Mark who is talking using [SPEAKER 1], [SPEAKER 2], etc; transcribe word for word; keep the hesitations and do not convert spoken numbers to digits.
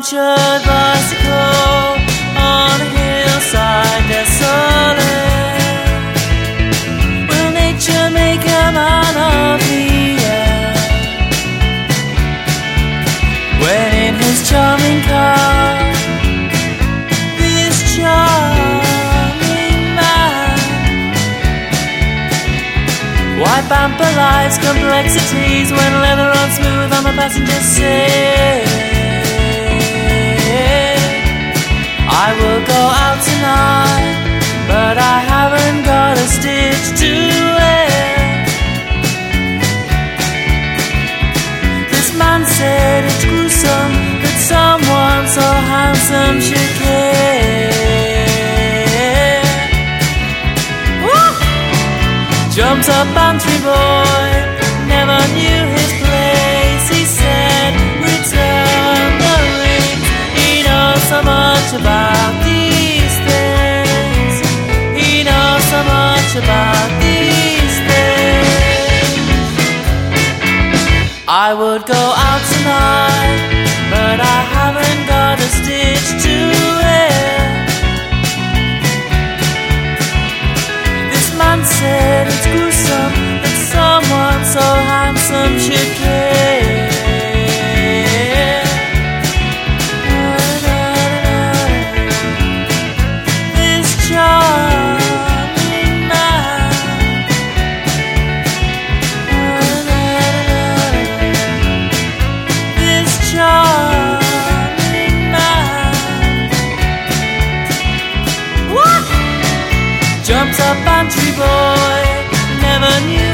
[SPEAKER 1] punctured bicycle on a hillside desolate. Will nature make a man of the air when in his charming car this charming man why pamper life's complexities when leather runs smooth on the passenger seat? I will go out tonight, but I haven't got a stitch to wear. This man said it's gruesome that someone so handsome should care. Woo! Jumps up Bantry boy, never knew his place. He said, return the rings. He knows so much about these things. He knows so much about these things. I would go out tonight, but I haven't got a stitch to wear. This man said it's gruesome that someone so handsome should care. Jumps up Bantry boy, never knew